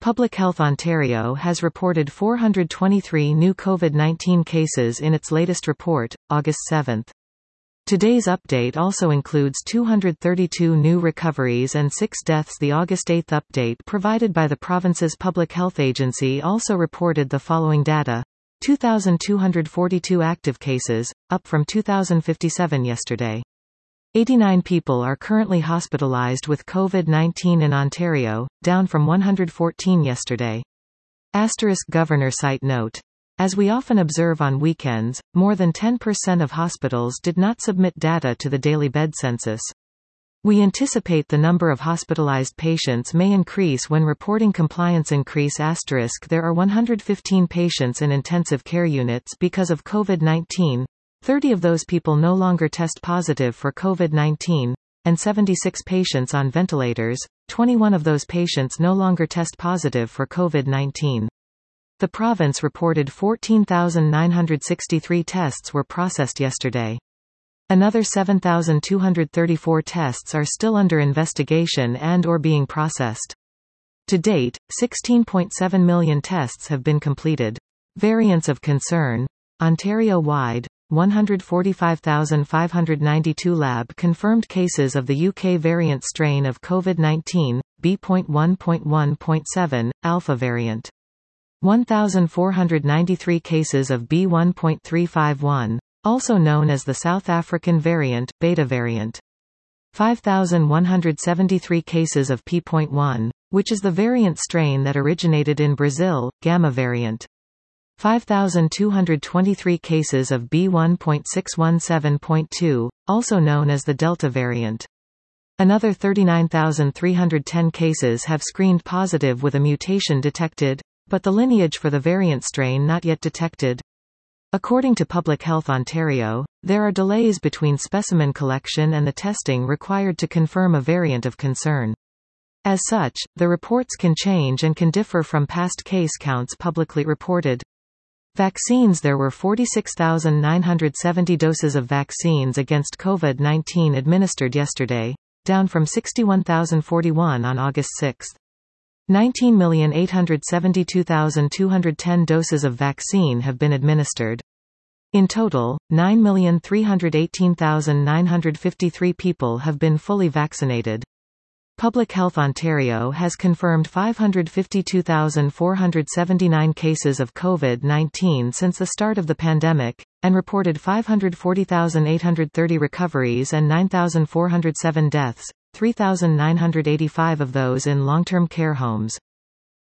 Public Health Ontario has reported 423 new COVID-19 cases in its latest report, August 7. Today's update also includes 232 new recoveries and 6 deaths. The August 8 update provided by the province's Public Health Agency also reported the following data: 2,242 active cases, up from 2,057 yesterday. 89 people are currently hospitalized with COVID-19 in Ontario, down from 114 yesterday. Governor site note. As we often observe on weekends, more than 10% of hospitals did not submit data to the daily bed census. We anticipate the number of hospitalized patients may increase when reporting compliance increase. There are 115 patients in intensive care units because of COVID-19. 30 of those people no longer test positive for COVID-19, and 76 patients on ventilators. 21 of those patients no longer test positive for COVID-19. The province reported 14,963 tests were processed yesterday. Another 7,234 tests are still under investigation and/or being processed. To date, 16.7 million tests have been completed. Variants of concern. Ontario-wide, 145,592 lab-confirmed cases of the UK variant strain of COVID-19, B.1.1.7, alpha variant. 1,493 cases of B.1.351, also known as the South African variant, beta variant. 5,173 cases of P.1, which is the variant strain that originated in Brazil, gamma variant. 5,223 cases of B.1.617.2, also known as the Delta variant. Another 39,310 cases have screened positive with a mutation detected, but the lineage for the variant strain not yet detected. According to Public Health Ontario, there are delays between specimen collection and the testing required to confirm a variant of concern. As such, the reports can change and can differ from past case counts publicly reported. Vaccines. There were 46,970 doses of vaccines against COVID-19 administered yesterday, down from 61,041 on August 6. 19,872,210 doses of vaccine have been administered. In total, 9,318,953 people have been fully vaccinated. Public Health Ontario has confirmed 552,479 cases of COVID-19 since the start of the pandemic, and reported 540,830 recoveries and 9,407 deaths, 3,985 of those in long-term care homes.